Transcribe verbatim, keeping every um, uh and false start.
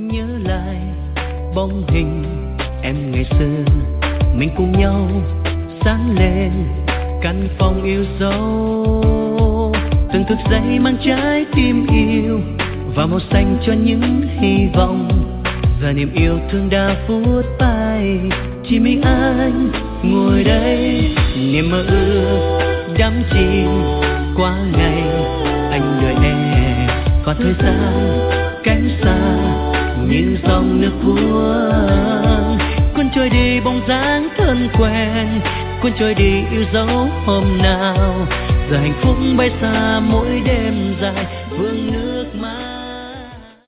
nhớ lại bóng hình em ngày xưa, mình cùng nhau sáng lên căn phòng yêu dấu. Từng thức dậy mang trái tim yêu và màu xanh cho những hy vọng, và niềm yêu thương đã phút bay. Chỉ mình anh ngồi đây, niềm mơ ước đắm chìm qua ngày. Anh đợi em và thời gian cánh xa như dòng nước cuốn, cuốn trôi đi bóng dáng thân quen, cuốn trôi đi yêu dấu hôm nào. Giờ hạnh phúc bay xa mỗi đêm dài, vương nước